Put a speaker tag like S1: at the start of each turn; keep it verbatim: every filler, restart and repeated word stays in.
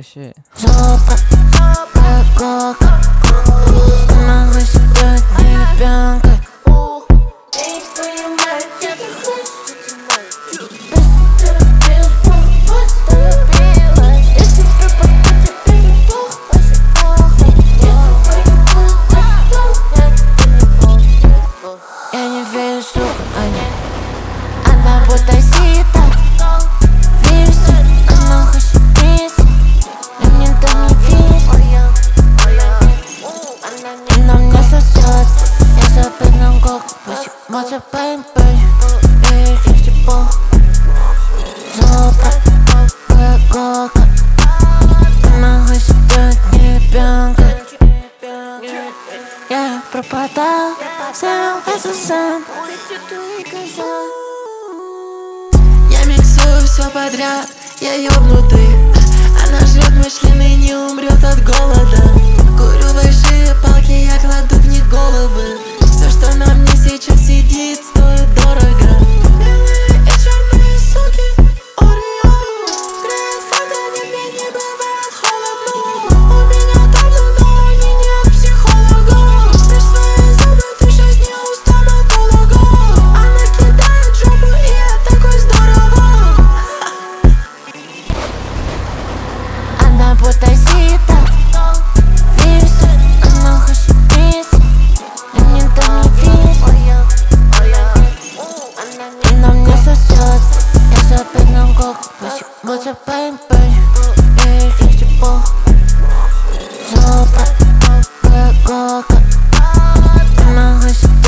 S1: вообще.
S2: Жопа, кока, она хочет быть не ребенком. Я не понимаю, где ты хочешь. Просто любишь, просто любилась. Если пропаду, тебе не плохо, очень плохо. Если понимаю, это плохо, это не плохо. Я не верю, сука, Аня. Она будто сита. Вирус, она хочет пить. И мне там не вис. Она мне сосет. Я запрыгнул коку. Почему за пейнтбэш? Я их если пох. Жопа, кока. Она хочет быть не ребенком. Я пропадал, сам это сам.
S3: Я миксую все подряд, я ёбнутый. Она жрет мой член и не умрет от голода. Курю большие палки, я кладу в них головы. Все, что на мне сейчас сидит, стоит дорого. Белые и черные суки, Орео. Греет фонтане, мне не бывает холодно. У меня табло, но они нет психолога. Спрячь свои зубы, ты сейчас не у стоматолога. Она кидает жопу, и это такой здорово.
S2: Она будто сита. Вирус, она хочет пить. И мне там не вис. Она мне сосет. Я запрыгнул коку. Почему за пейнтбэш? Я их если пох. Жопа, кока. Она хочет